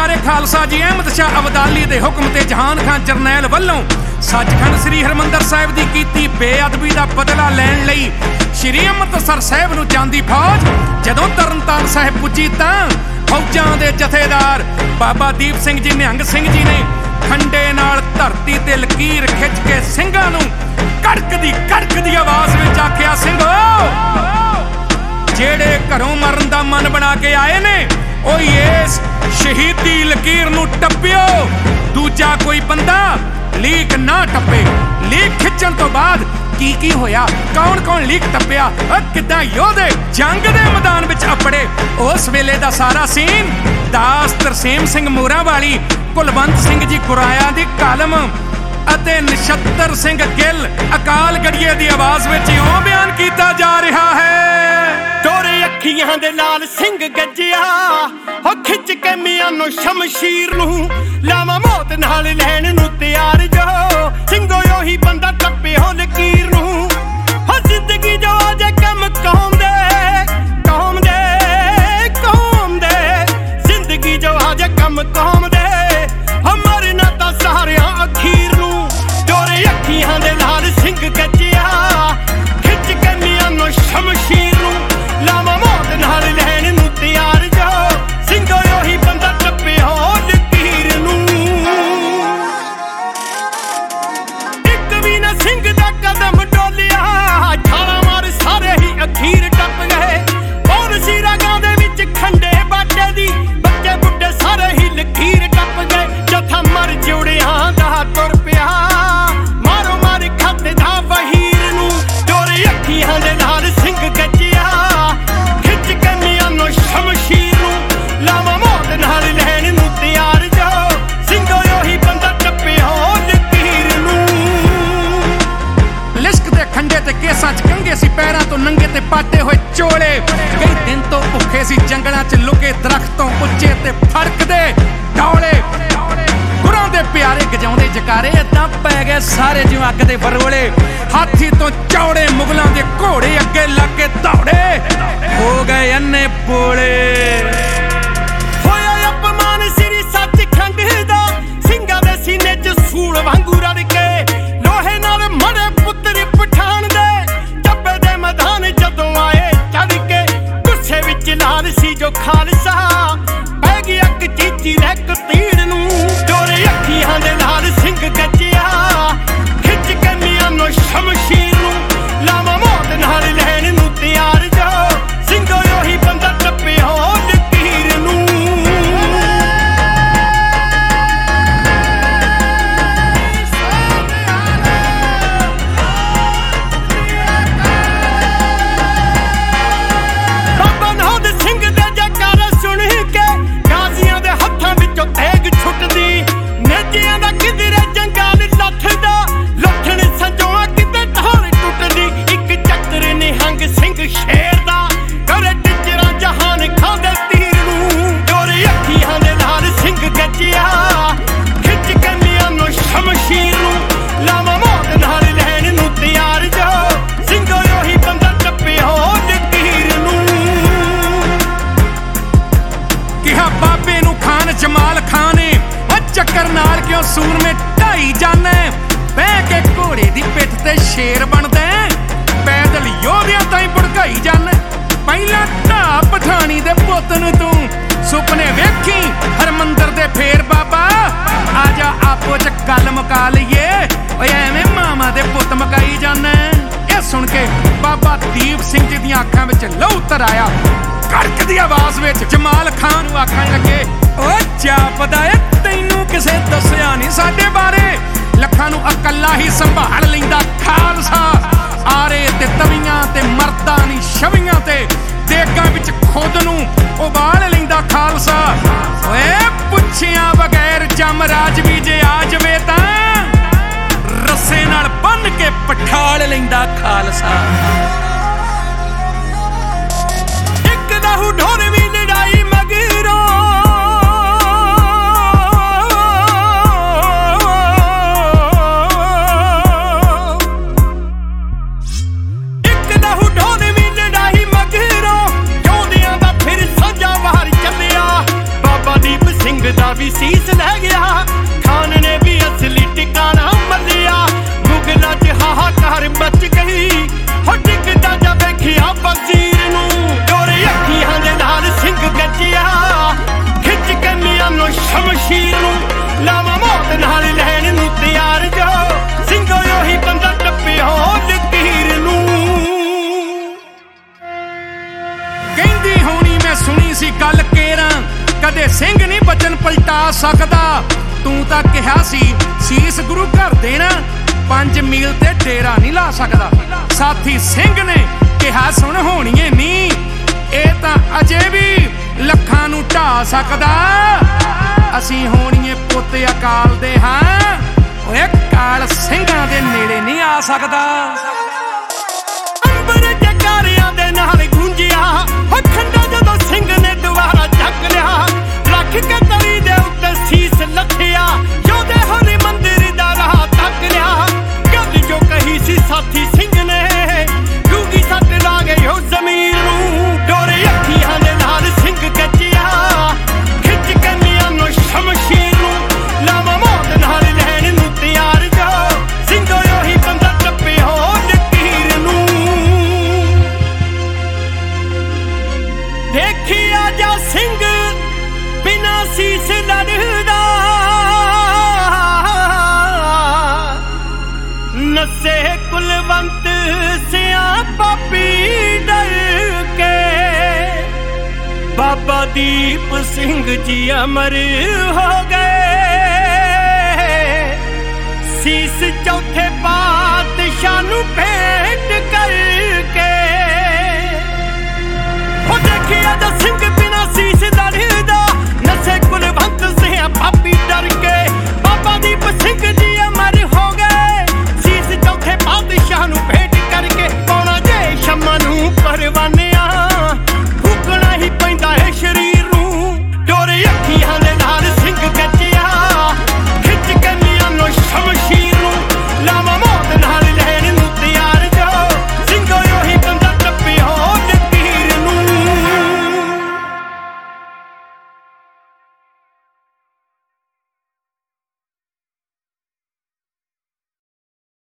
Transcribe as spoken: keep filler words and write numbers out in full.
प्यारे खालसा जी अहमद शाह अब्दाली दे हुक्म ते जहान खान जरनैल वल्लों सचखंड श्री हरमंदर साहिब दी कीती बेअदबी दा बदला लैण लई श्री अमृतसर साहिब नूं जांदी फौज जदों तरनताਰਨ साहिब पुजी तां फौजां दे जथेदार बाबा दीप सिंह जी निहंग सिंह जी ने खंडे नाल धरती ते लकीर खिच के ਸਿੰਘਾਂ नूं कड़कदी कड़कदी आवाज़ विच आखिया ਸਿੰਘो ਜਿਹੜੇ घरों मरन दा मन बना के आए ने ओ इस शहीदी लकीर नूं टप्पियो दूजा कोई बंदा लीक ना टप्पे। लीक खिंचण तो बाद की की होया कौन कौन लीक टप्पिया किदां योधे जंग दे मैदान विच अपड़े उस वेले दा सारा सीन दास तरसेम सिंह मूरा वाली कुलवंत सिंह जी गुराया दी कालम ਅਤੇ ਨਛੱਤਰ ਸਿੰਘ ਗਿੱਲ ਅਕਾਲ ਗੜੀਏ ਦੀ ਆਵਾਜ਼ ਵਿੱਚ ਇਉਂ ਬਿਆਨ ਕੀਤਾ ਜਾ ਰਿਹਾ ਹੈ। ਦੋਰੇ ਅੱਖੀਆਂ ਦੇ ਲਾਲ ਸਿੰਘ ਗੱਜਿਆ ਹੋ ਖਿੱਚ ਕੇ ਮੀਆਂ ਨੂੰ ਸ਼ਮਸ਼ੀਰ ਨੂੰ ਲਾਵਾਂ ਮੌਤ ਨਾਲ ਲੈਣ ਨੂੰ ਤਿਆਰ ਜੋ ਸਿੰਘੋ ਉਹੀ ਬੰਦਾ ਟੱਪੇ ਹੋ ਲਕੀਰ ਨੂੰ ਹੋ ਜ਼ਿੰਦਗੀ ਜੋ ਅਜੇ ਕੰਮ ਕੌਮ ਦੇ ਕੌਮ ਦੇ ਕੌਮ ਦੇ ਜ਼ਿੰਦਗੀ ਜੋ ਅਜੇ ਕੰਮ ਕੌਮ ਦੇ ਮਰਨਾ ਤਾਂ ਸਾਰਿਆਂ ਅਖੀਰ ਨੂੰ ਦੋਰੇ ਅੱਖੀਆਂ ਦੇ ਲਾਲ ਸਿੰਘ ਗੱਜਿਆ ਖਿੱਚ ਕੇ ਮੀਆਂ ਨੂੰ ਸ਼ਮਸ਼ੀਰ ਨੂੰ ਲਾਵਾਂ ਮੌਤ ਨਾਲ ਲੈਣ ਨੂੰ ਤਿਆਰ ਜੋ ਸਿੰਘੋ ਉਹੀ ਬੰਦਾ ਟੱਪੇ ਹੋ ਲਕੀਰ ਨੂੰ ਇੱਕ ਵੀ ਨਾ ਸਿੰਘ ਦਾ ਕਦਮ ਡੋਲਿਆ ਛਾਲਾਂ ਮਾਰ ਸਾਰੇ ਹੀ ਅਖੀਰ ਟੱਪ ਗਏ ਔਰ ਸਿਰਾਗਾਂ ਦੇ ਵਿੱਚ ਖੰਡੇ ਬਾਟੇ ਦੀ ਬੱਚੇ ਬੁੱਢੇ ਸਾਰੇ ਹੀ ਲਕੀਰ ਟੱਪ ਗਏ ਜਥਾ ਮਰ ਜੁੜਿਆਂ ਦਾ ਤੁਰ ਪਿਆ ਮਾਰੋ ਮਾਰ ਖਾਤੇ ਦਾ ਵਹੀਰ ਨੂੰ ਦੋਰੇ ਅੱਖੀਆਂ ਦੇ ਨਾਲ ਸਿੰਘ ਗੱਜਿਆ ਖਿੱਚ ਕੇ ਮੀਆਂ ਨੂੰ ਸ਼ਮਸ਼ੀਰ ਨੂੰ ਲਾਵਾਂ ਮੌਤ ਨਾਲ ਲੈਣ ਨੂੰ ਤਿਆਰ ਜੋ ਸਿੰਘੋ ਉਹੀ ਬੰਦਾ ਟੱਪੇ ਹੋ ਲਕੀਰ ਨੂੰ ਲਿਸ਼ਕ ਦੇ ਖੰਡੇ ਤੇ ਕੇਸਾਂ ਚ ਕੰਗੇ ਸੀ ਪੈਰਾਂ ਤੋਂ ਨੰਗੇ ਤੇ ਪਾਟੇ ਹੋਏ ਚੋਲੇ ਕਈ ਦਿਨ ਤੋਂ ਭੁੱਖੇ ਸੀ ਜੰਗਲਾਂ ਚ ਲੁਕੇ ਦਰਖਤੋਂ ਉੱਚੇ ਤੇ ਫੜਕਦੇ ਡੌਲੇ ਗੁਰਾਂ ਦੇ ਪਿਆਰੇ ਗਜਾਉਂਦੇ ਜਕਾਰੇ ਏਦਾਂ ਪੈ ਗਏ ਸਾਰੇ ਜਿਉਂ ਅੱਗ ਦੇ ਬਰੋਲੇ ਹਾਥੀ ਤੋਂ ਚੌੜੇ ਮੁਗਲਾਂ ਦੇ ਘੋੜੇ ਅੱਗੇ ਲੱਗ ਕੇ ਦੌੜੇ ਹੋ ਗਏ ਅੰਨੇ ਬੋਲੇ ਹੋਇਆ ਅਪਮਾਨ ਸ੍ਰੀ ਸੱਚਖੰਡ ਦਾ ਸਿੰਘਾਂ ਦੇ ਸੀਨੇ ਚ ਸੂਲ ਵਾਂਗੂ ਰੜ ਕੇ ਲੋਹੇ ਨਾਲ ਮੜੇ ਪੁੱਤਰ ਪਠਾਨ ਦੇ ਚੱਬੇ ਦੇ ਮੈਦਾਨ ਜਦੋਂ ਆਏ ਚੜ ਕੇ ਗੁੱਸੇ ਵਿੱਚ ਲਾਲ ਸੀ ਜੋ ਖਾਲਸਾ ਪੈ ਗਈ ਅੱਗ ਚੀਚੀ ਰਹਿ ਕਤੀੜ ਨੂੰ ਦੋਰੇ ਅੱਖੀਆਂ ਦੇ ਨਾਲ ਸਿੰਘ ਗੱਜਿਆ ਖਿੱਚ ਕੇ ਮੀਆਂ ਨੂੰ ਸ਼ਮਸ਼ੀਰ ਨੂੰ ਲਾਵਾਂ ਮੌਤ ਨਾਲ ਲੈਣ ਨੂੰ ਤਿਆਰ ਜੋ ਸਿੰਘੋ ਉਹੀ ਬੰਦਾ ਟੱਪੇ ਹੋ ਲਕੀਰ ਨੂੰ ਬਾਬਾ ਨਾਦ ਸਿੰਘ ਦੇ ਜੈਕਾਰੇ ਸੁਣ ਕੇ ਗਾਜ਼ੀਆਂ ਦੇ ਹੱਥਾਂ ਵਿੱਚੋਂ ਤੇਗ ਛੁੱਟਦੀ ਨੇਜਿਆਂ ਦਾ ਕਿਧਰੇ ਜੰਗਾਲ ਲੱਥਦਾ ਲੱਥਣ ਸੰਜੋਆ ਕਿਤੇ ਢੋਲ ਟੁੱਟਦੀ ਇੱਕ ਚੱਕਰ ਨਿਹੰਗ ਸਿੰਘ ਸ਼ੇਰ ਦਾ ਕਰੇ ਟਿਚਰਾਂ ਜਹਾਨ ਖਾਂਦੇ ਤੀਰ ਨੂੰ ਦੋਰੇ ਅੱਖੀਆਂ ਦੇ ਨਾਲ ਸਿੰਘ ਗੱਜਿਆ ਖਿੱਚ ਕੇ ਮੀਆਂ ਨੂੰ ਸ਼ਮਸ਼ੀਰ ਨੂੰ ਲਾਵਾਂ ਮੌਤ ਨਾਲ ਲੈਣ ਨੂੰ ਤਿਆਰ ਜੋ ਸਿੰਘੋ ਉਹੀ ਬੰਦਾ ਟੱਪੇ ਹੋ ਲਕੀਰ ਨੂੰ ਕਿਹਾ ਬਾਬੇ ਨੂੰ ਖਾਨ ਜਮਾਲ ਖਾਨੇ ਉਹ ਚੱਕਰ ਨਾਲ ਕਿਉਂ ਸੂਰਮੇ ਢਾਈ ਜਾਣੇ ਬਹਿ ਕੇ ਘੋੜੇ ਦੀ ਪਿੱਠ ਤੇ ਸ਼ੇਰ ਬਣਦਾ ਪੈਦਲ ਯੋਧਿਆਂ ਤਾਈਂ ਭੜਕਾਈ ਜਾਣੇ ਪਹਿਲਾਂ ਢਾ ਪਠਾਣੀ ਦੇ ਪੁੱਤ ਨੂੰ ਤੂੰ ਸੁਪਨੇ ਵੇਖੀ ਹਰਮੰਦਰ ਦੇ ਫੇਰ ਬਾਬਾ ਆਜਾ ਆਪੋ ਚ ਗੱਲ ਮੁਕਾ ਲਈਏ ਓਏ ਐਵੇਂ ਮਾਮਾ ਦੇ ਪੁੱਤ ਮਕਾਈ ਜਾਣਾ ਇਹ ਸੁਣ ਕੇ ਬਾਬਾ ਦੀਪ ਸਿੰਘ ਜੀ ਦੀਆਂ ਅੱਖਾਂ ਵਿੱਚ ਲਹੂ ਤਰ ਆਇਆ ਕੜਕਦੀ ਆਵਾਜ਼ ਵਿੱਚ ਜਮਾਲ ਖਾਨ ਨੂੰ ਆਖਣ ਲੱਗੇ ਓ ਜਾਪਦਾ ਏ ਤੈਨੂੰ ਕਿਸੇ ਦੱਸਿਆ ਨਹੀਂ ਸਾਡੇ ਬਾਰੇ ਲੱਖਾਂ ਨੂੰ ਇਕੱਲਾ ਹੀ ਸੰਭਾਲ ਲੈਂਦਾ ਖਾਲਸਾ ਆਰੇ ਤੇ ਤਵੀਆਂ ਤੇ ਮਰਦਾਂ ਨੀ ਛਵੀਆਂ ਤੇ ਦੇਗਾਂ ਵਿੱਚ ਖੁਦ ਨੂੰ ਉਬਾਲ ਲੈਂਦਾ ਖਾਲਸਾ ਓਏ ਪੁੱਛਿਆਂ ਬਗੈਰ ਜਮ ਰਾਜ ਵੀ ਜੇ ਆ ਜਵੇ ਤਾਂ ਰੱਸੇ ਨਾਲ ਬੰਨ ਕੇ ਪਠਾਲ ਲੈਂਦਾ ਖਾਲਸਾ ਇੱਕ ਦਹੂ ਢੋਰ ਵੀ ਲੜਾਈ ਮਗਰੋਂ ਇੱਕ ਦਹੂ ਢੋਰ ਵੀ ਲੜਾਈ ਮਗਰੋਂ ਯੋਧਿਆਂ ਦਾ ਫਿਰ ਸਾਂਝਾ ਵਾਰ ਚੱਲਿਆ ਬਾਬਾ ਦੀਪ ਸਿੰਘ ਦਾ ਵੀ ਸੀਸ ਲੈ ਗਿਆ ਖਾਨ ਨੇ ਵੀ ਅਸਲੀ ਟਿਕਾਣਾ ਮੱਲਿਆ ਮੁਗਲਾਂ 'ਚ ਹਾਹਾਕਾਰ ਮਚ ਗਈ ਹੋ ਟਿਕਦਾ ਜਾ ਵੇਖਿਆ ਵਜ਼ੀਰ ਨੂੰ ਗੋਰੇ ਅੱਖੀਆਂ ਦੇ ਨਾਲ ਸਿੰਘ ਗੱਜਿਆ ਖਿੱਚ ਕੇ ਮੀਆਂ ਨੂੰ ਸ਼ਮਸ਼ੀਰ ਨੂੰ ਲਾਵਾਂ ਮੌਤ ਨਾਲ ਲੈਣ ਨੂੰ ਤਿਆਰ ਜੋ ਸਿੰਘੋ ਉਹੀ ਬੰਦਾ ਟੱਪਿਆ ਲਕੀਰ ਨੂੰ ਕਹਿੰਦੀ ਹੋਣੀ ਮੈਂ ਸੁਣੀ ਸੀ ਗੱਲ ਕੇਰਾਂ ਕਦੇ ਸਿੰਘ ਨਹੀਂ ਬਚਨ ਪਲਟਾ ਸਕਦਾ ਤੂੰ ਤਾਂ ਕਿਹਾ ਸੀ ਸੀਸ ਗੁਰੂ ਘਰ ਦੇਣਾ ਪੰਜ ਮੀਲ ਤੇ ਡੇਰਾ ਨਹੀਂ ਲਾ ਸਕਦਾ ਸਾਥੀ ਸਿੰਘ ਨੇ ਕਿਹਾ ਸੁਣ ਹੋਣੀਏ ਨੀ ਇਹ ਤਾਂ ਅਜੇ ਵੀ ਲੱਖਾਂ ਨੂੰ ਢਾ ਸਕਦਾ ਅਸੀਂ ਹੋਣੀਏ ਪੁੱਤ ਅਕਾਲ ਦੇ ਹਾਂ ਓਏ ਕਾਲ ਸਿੰਘਾਂ ਦੇ ਨੇੜੇ ਨਹੀਂ ਆ ਸਕਦਾ ਅੰਬਰ ਜਕਾਰਿਆਂ ਦੇ ਨਾਲ ਗੂੰਜਿਆ ਹੋ ਖੰਡਾ ਜਦੋਂ ਸਿੰਘ ਨੇ ਦੁਬਾਰਾ ਚੱਕ ਲਿਆ ਰੱਖ ਕੇ ਤਲੀ ਦੇ ਉੱਤੇ ਸੀਸ ਲੱਥਿਆ ਯੋਧੇ ਹਰੀ ਮੰਦਿਰ ਦਾ ਰਾਹ ਤੱਕ ਲਿਆ ਗੱਲ ਜੋ ਕਹੀ ਸੀ ਸਾਥੀ ਸਿੰਘ ਨੇ ਡੂੰਗੀ ਸੱਟ ਲਾ ਗਏ ਉਹ ਜ਼ਮੀਰ ਨੂੰ ਡੋਰੇ ਅੱਖੀਆਂ ਦੇ ਨਾਲ ਸਿੰਘ ਗੱਜਿਆ ਖਿੱਚ ਕੇ ਮੀਆਂ ਨੂੰ ਸ਼ਮਸ਼ੀਰ ਨੂੰ ਲਾਵਾਂ ਮੌਤ ਨਾਲ ਲੈਣ ਨੂੰ ਤਿਆਰ ਜੋ ਸਿੰਘੋ ਉਹੀ ਬੰਦਾ ਟੱਪਿਆ ਲਕੀਰ ਨੂੰ ਦੇਖਿਆ ਜਾ ਸਿੰਘ ਬਿਨਾ ਸੀਸ ਲੜਦਾ ਨਸੇ ਕੁਲਵੰਤ ਸਿਆ ਪਾਪੀ ਡਰ ਕੇ ਬਾਬਾ ਦੀਪ ਸਿੰਘ ਜੀ ਅਮਰ ਹੋ ਗਏ ਸੀਸ ਚੌਥੇ ਪਾਤਸ਼ਾਹ ਨੂੰ ਭੇਟ